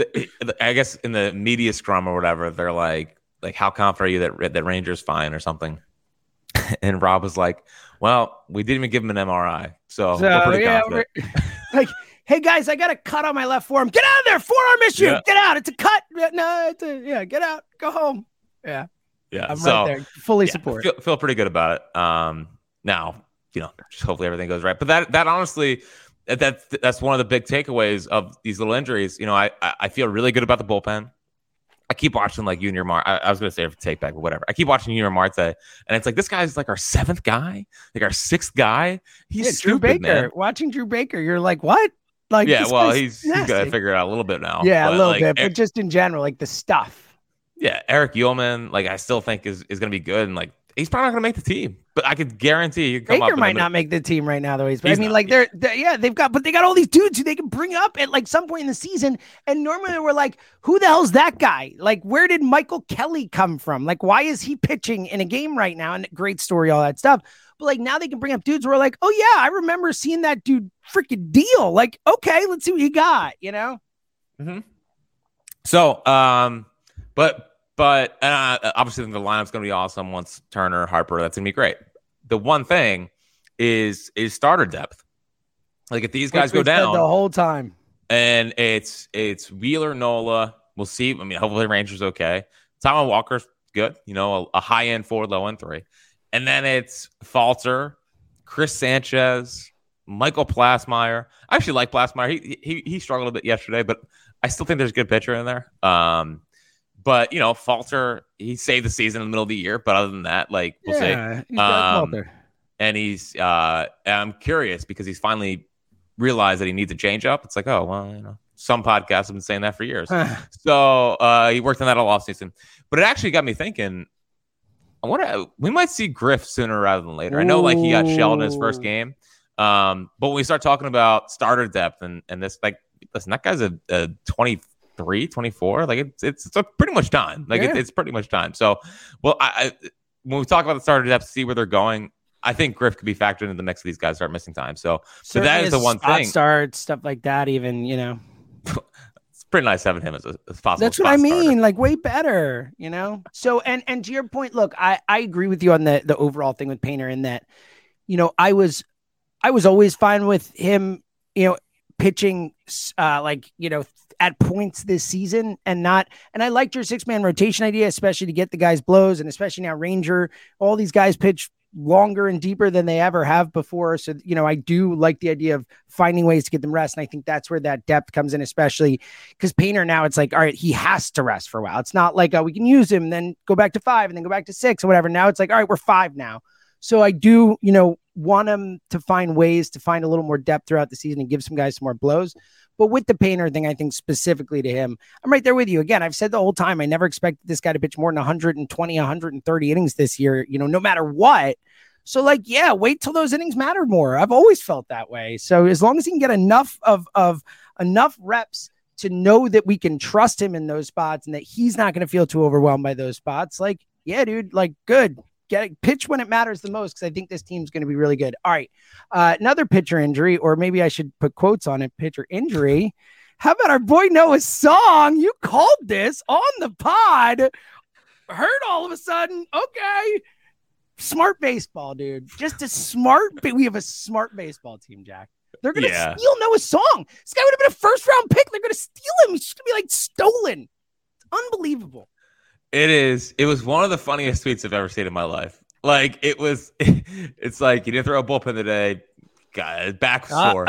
I guess in the media scrum or whatever, they're like how confident are you that Ranger's fine or something? And Rob was like, well, we didn't even give him an MRI, so we're pretty confident. Like, hey guys, I got a cut on my left forearm. Get out of there, forearm issue. Yeah. Get out. It's a cut. No, get out. Go home. Yeah. I'm right there. Fully support. Feel pretty good about it. Now, just hopefully everything goes right. But that honestly, that's one of the big takeaways of these little injuries. I feel really good about the bullpen. I keep watching like Yunior Marte. I was going to say take back, but whatever. I keep watching Yunior Marte, and it's like this guy's like our 7th guy, like our 6th guy. He's stupid, Drew Baker. Man. Watching Drew Baker, you're like, what? Like, he's got to figure it out a little bit now. Yeah, a little bit, but just in general, like the stuff. Yeah, Eric Ullman, like I still think is going to be good, and like he's probably not going to make the team, but I could guarantee Baker might not make the team right now, though. I mean, like they got all these dudes who they can bring up at like some point in the season, and normally we're like, who the hell's that guy? Like, where did Michael Kelly come from? Like, why is he pitching in a game right now? And great story, all that stuff. But like now they can bring up dudes who are like, oh yeah, I remember seeing that dude freaking deal. Like, okay, let's see what you got, Mm-hmm. So, but obviously the lineup's going to be awesome once Turner, Harper, that's going to be great. The one thing is starter depth. Like if these guys go down the whole time, and it's Wheeler, Nola, we'll see. I mean, hopefully Ranger's okay. Taijuan Walker's good, a high end 4, low end 3. And then it's Falter, Chris Sanchez, Michael Plasmeyer. I actually like Plasmeyer. He struggled a bit yesterday, but I still think there's a good pitcher in there. But Falter, he saved the season in the middle of the year. But other than that, like we'll see. And I'm curious because he's finally realized that he needs a change up. It's like, oh well, some podcasts have been saying that for years. So he worked on that all offseason. But it actually got me thinking. We might see Griff sooner rather than later. I know like he got shelled in his first game. But when we start talking about starter depth and this, like, listen, that guy's a 23, 24. Like it's pretty much time. Like it's pretty much time. So, well, when we talk about the starter depth, see where they're going. I think Griff could be factored into the mix of these guys start missing time. So that is the one thing. Start stuff like that, even It's pretty nice having him as a possible. That's what I mean. Starter. Like way better, So and to your point, look, I agree with you on the overall thing with Painter in that, I was always fine with him, pitching at points this season and I liked your 6-man rotation idea, especially to get the guys blows, and especially now Ranger, all these guys pitch longer and deeper than they ever have before. So, I do like the idea of finding ways to get them rest. And I think that's where that depth comes in, especially because Painter now it's like, all right, he has to rest for a while. It's not like we can use him, then go back to 5 and then go back to 6 or whatever. Now it's like, all right, we're 5 now. So I do, want him to find ways to find a little more depth throughout the season and give some guys some more blows. But with the Painter thing, I think specifically to him, I'm right there with you. Again, I've said the whole time, I never expected this guy to pitch more than 120, 130 innings this year, no matter what. So wait till those innings matter more. I've always felt that way. So as long as he can get enough of enough reps to know that we can trust him in those spots and that he's not going to feel too overwhelmed by those spots, dude, good. Pitch when it matters the most, because I think this team's going to be really good. All right. Another pitcher injury, or maybe I should put quotes on it, pitcher injury. How about our boy Noah Song? You called this on the pod. Heard all of a sudden. Okay. Smart baseball, dude. Just we have a smart baseball team, Jack. They're going to steal Noah Song. This guy would have been a first-round pick. They're going to steal him. He's just going to be stolen. It's unbelievable. It was one of the funniest tweets I've ever seen in my life. It's like, you didn't throw a bullpen today. Back sore.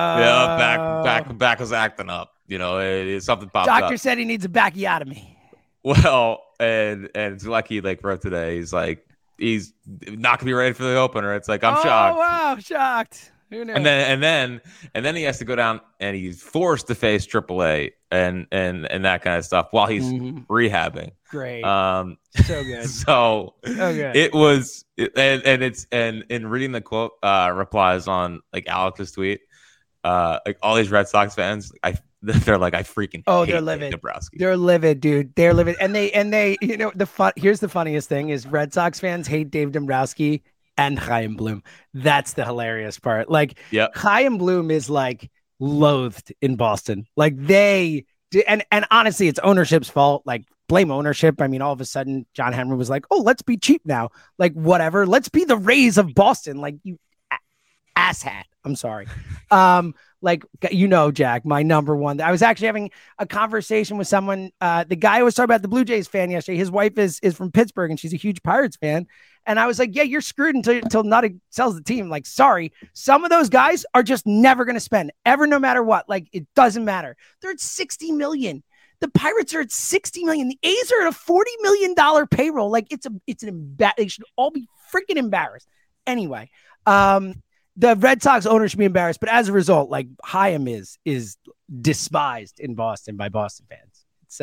Back was acting up. Something popped up. Doctor said he needs a bacchiotomy. Well, and Zlecki wrote today. He's like, he's not gonna be ready for the opener. It's like, I'm shocked. Oh wow, shocked. Who knows? And then he has to go down and he's forced to face AAA and that kind of stuff while he's rehabbing. Great. So good. So good. It was, and in reading the quote replies on Alex's tweet, like all these Red Sox fans, they're like, I freaking they're livid. Dombrowski. They're livid, dude. They're livid, and they, here's the funniest thing is Red Sox fans hate Dave Dombrowski and Chaim Bloom. That's the hilarious part. Like, Chaim Bloom is like loathed in Boston. Like they, and honestly, it's ownership's fault. Like, blame ownership. I mean, all of a sudden, John Henry was like, "Oh, let's be cheap now. Like, whatever. Let's be the Rays of Boston." Like, you asshat. I'm sorry. Like, Jack, my number one. I was actually having a conversation with someone. The guy I was talking about, the Blue Jays fan yesterday, his wife is from Pittsburgh and she's a huge Pirates fan. And I was like, yeah, you're screwed until Nuttig sells the team. Like, sorry. Some of those guys are just never going to spend ever, no matter what. Like, it doesn't matter. They're at $60 million. The Pirates are at $60 million. The A's are at a $40 million payroll. Like, it's an they should all be freaking embarrassed. Anyway, the Red Sox owner should be embarrassed, but as a result, like, Chaim is despised in Boston by Boston fans. It's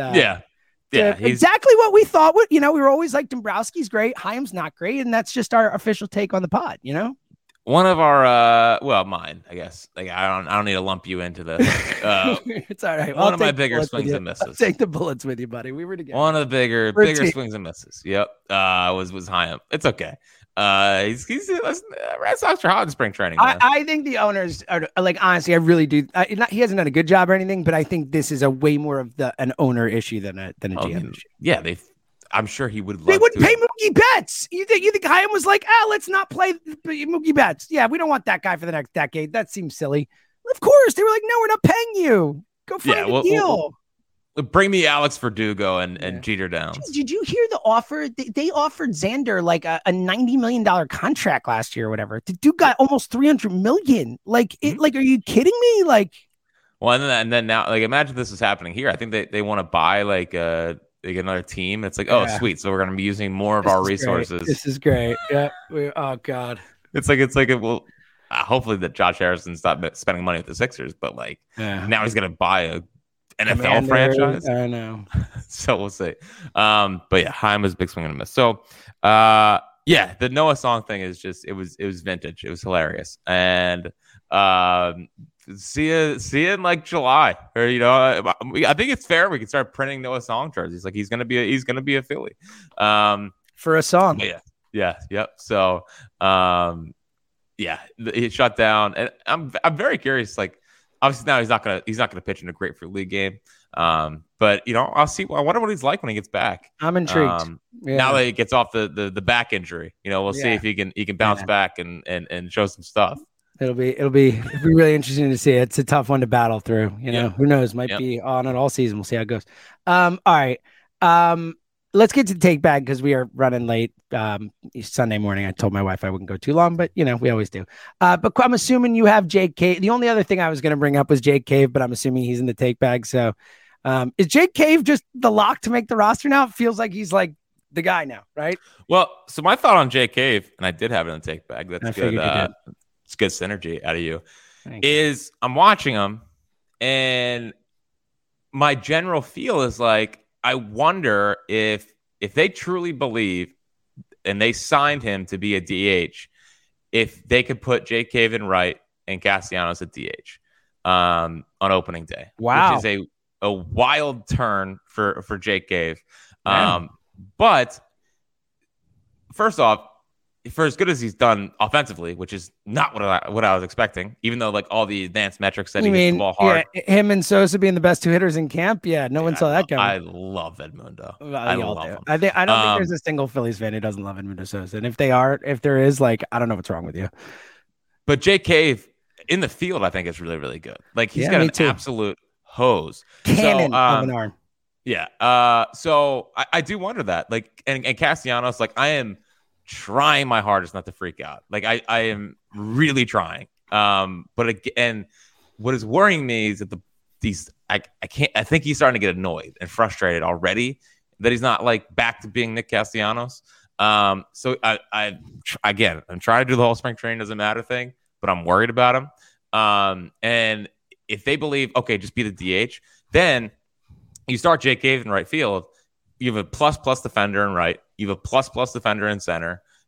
exactly what we thought. We were always like, Dombrowski's great, Chaim's not great, and that's just our official take on the pod. One of our, mine, I guess. Like, I don't need to lump you into this. It's all right. One of my bigger swings and misses. I'll take the bullets with you, buddy. We were together. One of the bigger swings and misses. Yep. Was Chaim. It's okay. He's Red Sox are hot in spring training. I think the owners are like, honestly, I really do. He hasn't done a good job or anything, but I think this is a way more of an owner issue than a GM issue. Yeah, I'm sure he would. They wouldn't pay Mookie Betts. You think Chaim was like, let's not play Mookie Betts? Yeah, we don't want that guy for the next decade. That seems silly. Of course, they were like, no, we're not paying you. Go find a deal. Bring me Alex Verdugo and Jeter down. Did you hear the offer? They offered Xander like a $90 million contract last year or whatever. The dude got almost $300 million. Like, are you kidding me? Like, well, and then now, like, imagine this is happening here. I think they want to buy like another team. It's like, sweet. So we're going to be using more of our resources. Great. This is great. Yeah. Oh God. It's like hopefully that Josh Harrison stopped spending money with the Sixers, but like now he's going to buy a NFL franchise. I know. So we'll see. But yeah, Chaim was a big swing and a miss. So the Noah Song thing is just it was vintage. It was hilarious. And see you in like July, or I think it's fair we can start printing Noah Song jerseys. Like, he's gonna be a Philly for a song. Yep. So he shut down, and I'm very curious. Like, obviously now he's not gonna pitch in a Grapefruit League game. But I'll see. I wonder what he's like when he gets back. I'm intrigued. Now that he gets off the back injury, we'll see if he can bounce back and show some stuff. It'll be really interesting to see. It's a tough one to battle through. Who knows? Might be on it all season. We'll see how it goes. All right. Let's get to the take bag because we are running late. Sunday morning, I told my wife I wouldn't go too long, but we always do. But I'm assuming you have Jake Cave. The only other thing I was going to bring up was Jake Cave, but I'm assuming he's in the take bag. So is Jake Cave just the lock to make the roster now? It feels like he's like the guy now, right? Well, so my thought on Jake Cave, and I did have it in the take bag. That's good. It's good synergy out of you. Is I'm watching him, and my general feel is like, I wonder if they truly believe, and they signed him to be a DH, if they could put Jake Cave in right and Castellanos at DH on opening day. Wow. Which is a wild turn for Jake Cave. But first off, for as good as he's done offensively, which is not what I was expecting, even though like all the advanced metrics said he hits the ball hard. Yeah, him and Sosa being the best two hitters in camp. Yeah, no one saw that coming. I love Edmundo. I love him. I don't think there's a single Phillies fan who doesn't love Edmundo Sosa. And if there is, like, I don't know what's wrong with you. But Jake Cave in the field, I think is really, really good. Like, he's got an absolute hose. Cannon of an arm. Yeah. So I do wonder that. Like, and Castellanos, like, I am trying my hardest not to freak out. Like, I am really trying. But again, what is worrying me is that I think he's starting to get annoyed and frustrated already that he's not like back to being Nick Castellanos. So I'm trying to do the whole spring training doesn't matter thing, but I'm worried about him. And if they believe, okay, just be the DH, then you start Jake Cave in right field. You have a plus defender in right. You have a plus defender in center.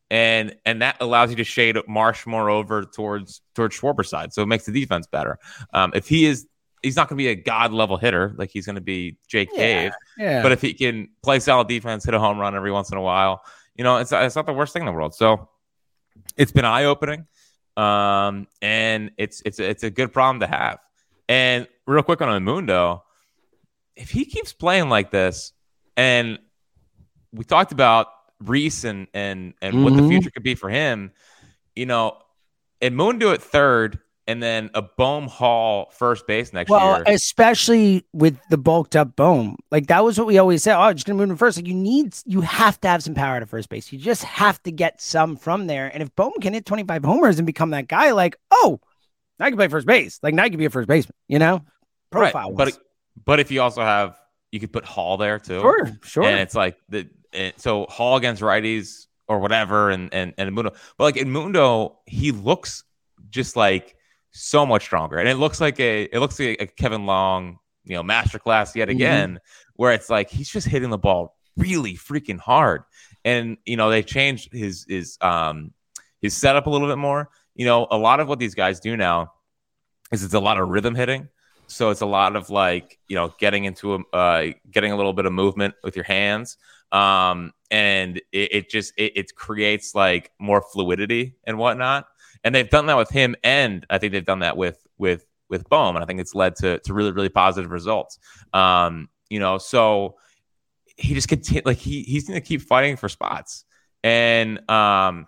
and that allows you to shade Marsh more over towards Schwarber's side, so it makes the defense better. If he's not going to be a god level hitter like he's going to be Jake Cave, but if he can play solid defense, hit a home run every once in a while, it's not the worst thing in the world. So it's been eye opening, and it's a good problem to have. And real quick on Mundo, if he keeps playing like this, and we talked about Reese and what the future could be for him, Mundo at third, and then a Bohm Hall first base next year. Well, especially with the bulked up Bohm. Like, that was what we always said. Oh, just going to move him first. Like, you have to have some power to first base. You just have to get some from there. And if Bohm can hit 25 homers and become that guy, like, oh, I can play first base. Like, now I can be a first baseman, profile. Right. But if you also you could put Hall there too. Sure. And it's like so Hall against righties or whatever, and Mundo. But like in Mundo, he looks just like so much stronger, and it looks like a Kevin Long, masterclass yet again, where it's like he's just hitting the ball really freaking hard, and they changed his setup a little bit more. A lot of what these guys do now is it's a lot of rhythm hitting. So it's a lot of like, getting into getting a little bit of movement with your hands. And it creates like more fluidity and whatnot. And they've done that with him. And I think they've done that with Bohm. And I think it's led to really, really positive results. So he just continues, like he's going to keep fighting for spots. And, I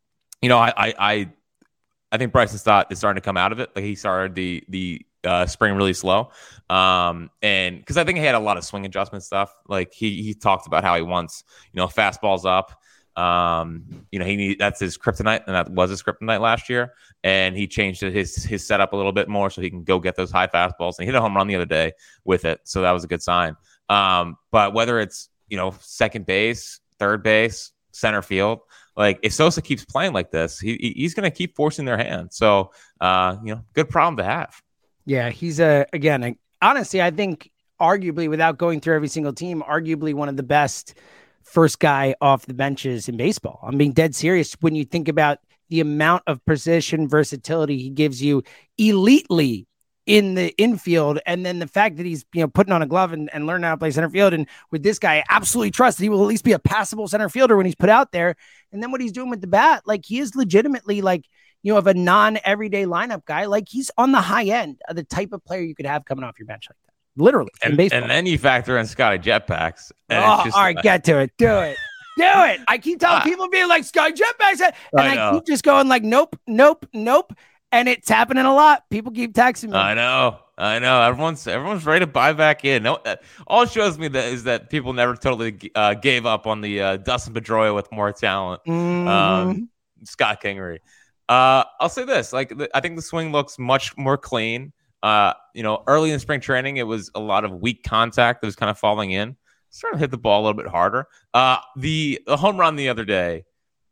think Bryson Stott is starting to come out of it. Like he started the spring really slow. And because I think he had a lot of swing adjustment stuff. Like he talked about how he wants, fastballs up. That's his kryptonite, and that was his kryptonite last year. And he changed his setup a little bit more so he can go get those high fastballs. And he hit a home run the other day with it. So that was a good sign. But whether it's, second base, third base, center field, like if Sosa keeps playing like this, he's going to keep forcing their hand. So, good problem to have. Yeah, he's honestly, I think arguably, without going through every single team, arguably one of the best first guy off the benches in baseball. I'm being dead serious when you think about the amount of position versatility he gives you elitely in the infield, and then the fact that he's putting on a glove and learning how to play center field. And with this guy, I absolutely trust that he will at least be a passable center fielder when he's put out there. And then what he's doing with the bat, like he is legitimately like, of a non-everyday lineup guy. Like he's on the high end of the type of player you could have coming off your bench like that. Literally. And then you factor in Scotty Jetpacks. All right, get to it. Do it. Do it. I keep telling people being like Scotty Jetpacks. And I keep just going like, nope. And it's happening a lot. People keep texting me. I know. Everyone's ready to buy back in. No, all it shows me is that people never totally gave up on the Dustin Pedroia with more talent. Scott Kingery. I'll say this: I think the swing looks much more clean. Early in spring training, it was a lot of weak contact that was kind of falling in. Starting to hit the ball a little bit harder. The home run the other day.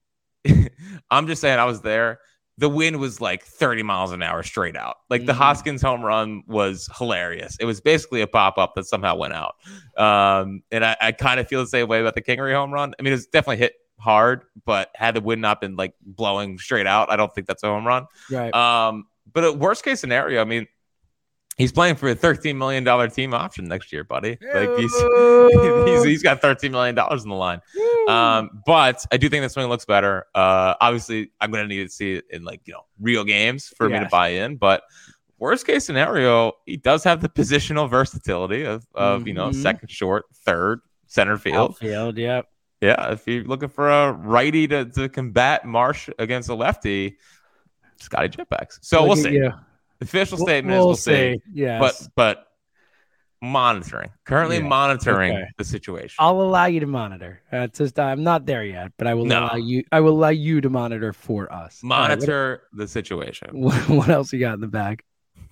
I'm just saying, I was there. The wind was like 30 miles an hour straight out. Like the Hoskins home run was hilarious. It was basically a pop-up that somehow went out. And I kind of feel the same way about the Kingery home run. I mean, it was definitely hit hard, but had the wind not been like blowing straight out, I don't think that's a home run. Right. But a worst case scenario, I mean, he's playing for a $13 million team option next year, buddy. Like he's got $13 million in the line. But I do think the swing looks better. Obviously, I'm going to need to see it in real games for me to buy in. But worst case scenario, he does have the positional versatility of second, short, third, center field. Outfield, yep. Yeah, if you're looking for a righty to combat Marsh against a lefty, Scotty Jetpacks. So we'll see. The official statement is we'll see. Yes. But monitoring. Currently monitoring the situation. I'll allow you to monitor. It's just I'm not there yet, but I will allow you. I will allow you to monitor for us. Monitor the situation. What else you got in the bag?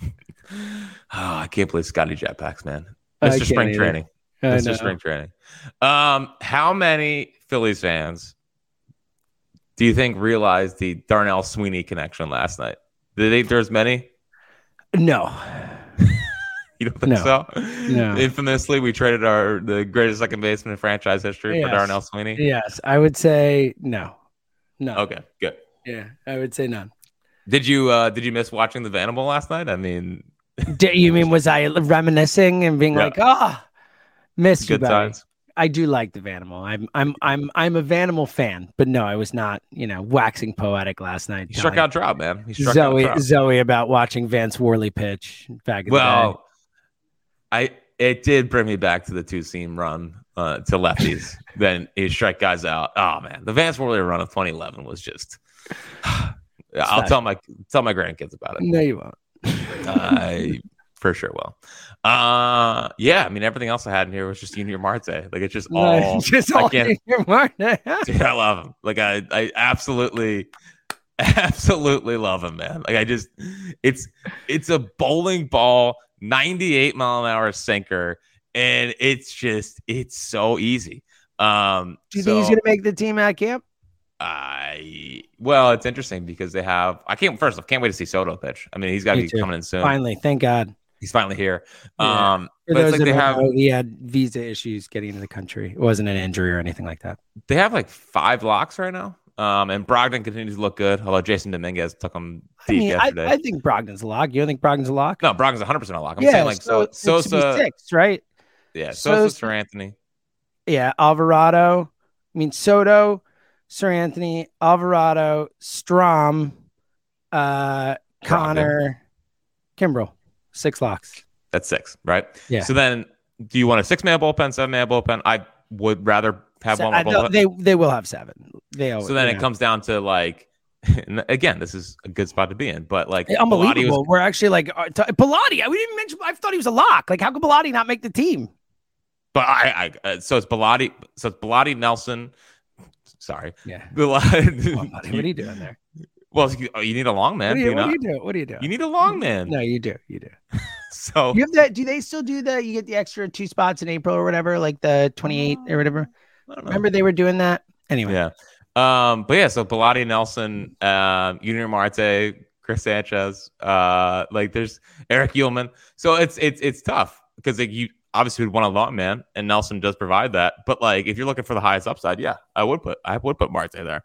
I can't believe Scotty Jetpacks, man. Mr. Spring Training. Mr. Spring Training. How many Phillies fans do you think realized the Darnell Sweeney connection last night? Did they think there's many? No. You don't think so? No. Infamously, we traded the greatest second baseman in franchise history for Darnell Sweeney. Yes, I would say no. No. Okay, good. Yeah, I would say none. Did you miss watching the Vanimal last night? I mean, you mean was I reminiscing and being like, missed you, buddy? Signs. I do like the Vanimal. I'm a Vanimal fan, but no, I was not, waxing poetic last night. He struck out Trout, man. He struck out Trout. Zoe about watching Vance Worley pitch back in the day. It did bring me back to the 2-seam run to lefties. Then he strike guys out. Oh man, the Vance Worley run of 2011 was just. I'll tell my grandkids about it. No, you won't. I for sure will. Yeah, I mean everything else I had in here was just Junior Marte. Like it's just all Junior Marte. Dude, I love him. Like I absolutely love him, man. Like it's a bowling ball, 98-mile-an-hour sinker, and it's so easy. Do you think he's gonna make the team at camp? Well, it's interesting because they have. I can't wait to see Soto pitch. I mean, he's got to be coming in soon. Finally, thank God, he's finally here. Yeah. But it's like he had visa issues getting into the country. It wasn't an injury or anything like that. They have like 5 locks right now. And Brogdon continues to look good, although Jason Dominguez took him deep yesterday. I think Brogdon's a lock. You don't think Brogdon's a lock? No, Brogdon's 100% a lock. I'm saying like Sosa 6, right? Yeah, Sosa, Sir Anthony. Yeah, Alvarado. I mean Soto, Sir Anthony, Alvarado, Strom, Connor, Kimbrel. 6 locks. That's 6, right? Yeah. So then, do you want a 6-man bullpen, 7-man bullpen? I would rather have one more bullpen. They will have 7. So then it comes down to like, again, this is a good spot to be in, but like unbelievable. We're actually like Bilotti. We didn't mention. I thought he was a lock. Like, how could Bilotti not make the team? But so it's Bilotti. So it's Bilotti, Nelson. Sorry. Yeah. Bilotti. What are you doing there? Well, you need a long man. What do you do? You need a long man. No, you do. So you have that. Do they still do that? You get the extra 2 spots in April or whatever, like the 28 or whatever. I don't know. Remember they were doing that anyway. Yeah. But yeah, so Bilotti, Nelson, Junior Marte, Chris Sanchez, like there's Eric Ullman. So it's tough because like you obviously would want a long man, and Nelson does provide that. But like if you're looking for the highest upside, yeah, I would put Marte there.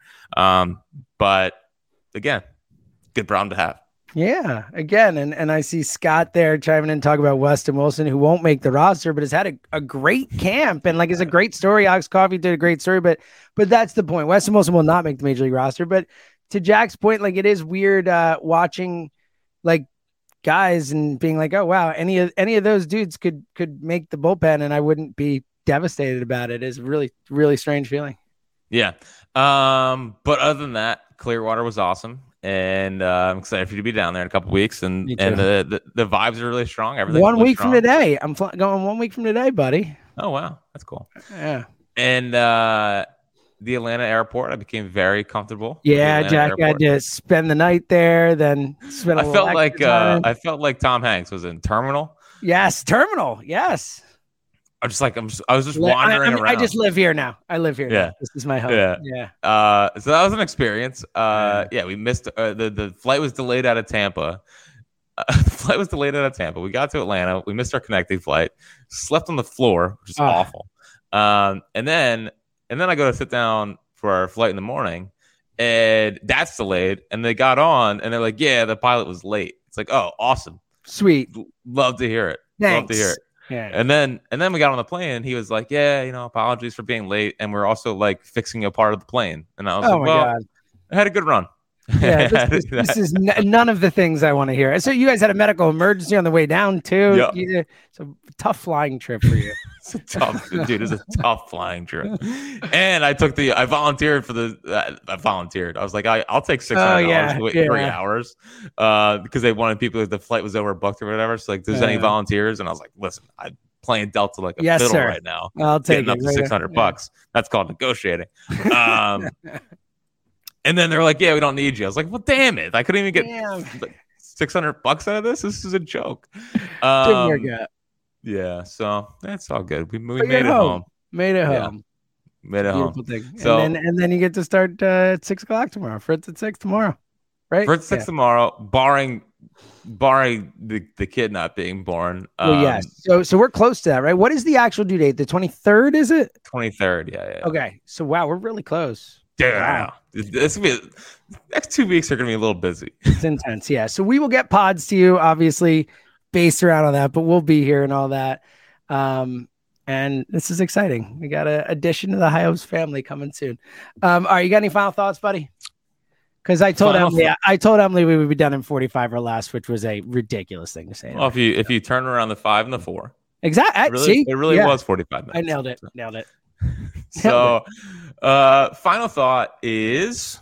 But again, good problem to have. Yeah, again, and I see Scott there chiming in, talk about Weston Wilson, who won't make the roster, but has had a great camp and like is a great story. Alex Coffey did a great story, but that's the point. Weston Wilson will not make the major league roster. But to Jack's point, like it is weird watching like guys and being like, oh wow, any of those dudes could make the bullpen, and I wouldn't be devastated about it. It's a really, really strange feeling. Yeah. But other than that, Clearwater was awesome. And I'm excited for you to be down there in a couple weeks, and the vibes are really strong. Everything 1 week from today. I'm going 1 week from today, buddy. Oh wow, that's cool. Yeah. And the Atlanta airport, I became very comfortable. Yeah, Jack had to spend the night there. Then spend. I felt like Tom Hanks was in Terminal. Yes, Terminal. Yes. I was just wandering around. I just live here now. I live here. Yeah. Now. This is my home. Yeah. So that was an experience. We missed the flight was delayed out of Tampa. We got to Atlanta. We missed our connecting flight. Slept on the floor, which is awful. And then I go to sit down for our flight in the morning, and that's delayed. And they got on, and they're like, "Yeah, the pilot was late." It's like, "Oh, awesome, sweet, love to hear it. Thanks. Love to hear it." Yeah. And then we got on the plane, and he was like, "Yeah, apologies for being late, and we're also like fixing a part of the plane." And I was like, "Well, God. I had a good run." Yeah, this is none of the things I want to hear. So you guys had a medical emergency on the way down too. Yep. It's a tough flying trip for you. It's a tough flying trip. And I volunteered for I volunteered. I was like, I'll take $600 to wait 3 hours because they wanted people, the flight was overbooked or whatever. So like, there's any volunteers? And I was like, listen, I'm playing Delta like a fiddle right now. I'll take it. Up to $600. That's called negotiating. And then they're like, "Yeah, we don't need you." I was like, "Well, damn it! I couldn't even get $600 out of this. This is a joke." Didn't work out. Yeah, so that's all good. We made it home. Made it home. Made it home. Thing. So, and then you get to start at 6 o'clock tomorrow. Fritz at 6 tomorrow, right? Fritz 6 tomorrow, barring the kid not being born. Well, yes. So we're close to that, right? What is the actual due date? The 23rd, is it? 23rd. Yeah. Okay. So wow, we're really close. Yeah, wow. This will be next 2 weeks are going to be a little busy. It's intense, yeah. So we will get pods to you, obviously, based around on that, but we'll be here and all that. And this is exciting. We got an addition to the High Hopes family coming soon. All right, you got any final thoughts, buddy? Because I told Emily we would be done in 45 or less, which was a ridiculous thing to say. Well, if you turn around the 5 and the 4, exactly. It really was 45 minutes. I nailed it. So, final thought is,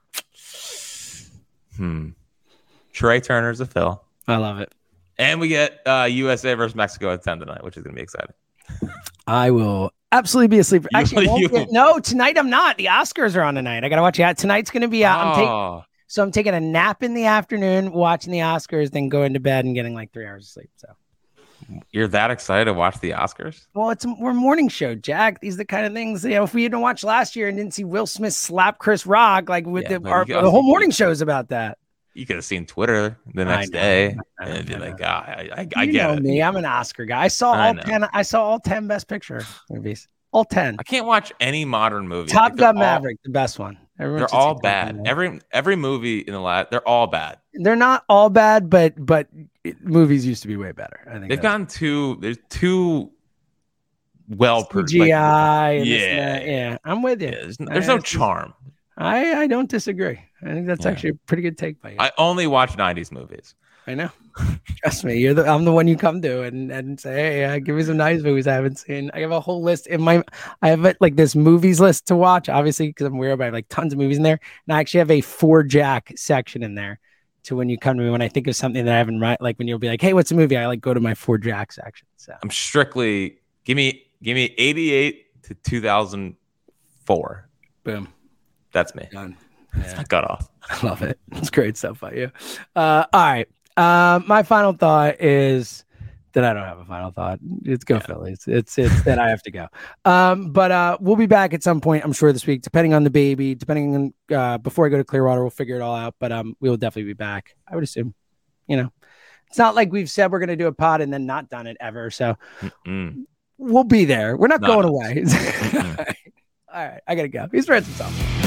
Trey Turner's a fill. I love it. And we get USA versus Mexico at 10 tonight, which is going to be exciting. I will absolutely be asleep. Actually, no, tonight I'm not. The Oscars are on tonight. I got to watch it. Tonight's going to be out. I'm taking a nap in the afternoon, watching the Oscars, then going to bed and getting like 3 hours of sleep. So you're that excited to watch the Oscars? Well, we're a morning show, Jack. These are the kind of things, if we didn't watch last year and didn't see Will Smith slap Chris Rock, like the whole morning show is about that. You could have seen Twitter the next day and be like, I get it. Me, I'm an Oscar guy. I saw all 10 Best Picture movies. All 10. I can't watch any modern movie. Top Gun Maverick, the best one. They're all bad. Every movie in the last, they're all bad. They're not all bad, but movies used to be way better. I think they've gotten too well CGI. Yeah, I'm with you. Yeah, there's no charm. I don't disagree. I think that's actually a pretty good take by you. I only watch 90s movies. I know. Trust me, I'm the one you come to and say, hey, give me some nice movies I haven't seen. I have a whole list I have like this movies list to watch, obviously, because I'm weird. I have like tons of movies in there. And I actually have a 4Jack section in there to when you come to me, when I think of something that I haven't like when you'll be like, hey, what's a movie? I like go to my 4Jack section. So I'm strictly give me 88 to 2004. Boom. That's me. Done. That's my cutoff. I love it. It's great stuff by you. All right. My final thought is that I don't have a final thought. It's go Phillies. It's that I have to go. But we'll be back at some point, I'm sure, this week, depending on the baby, depending on before I go to Clearwater, we'll figure it all out. But we will definitely be back. I would assume, it's not like we've said we're going to do a pod and then not done it ever. So we'll be there. We're not going away. All right. I got to go. He's read some stuff.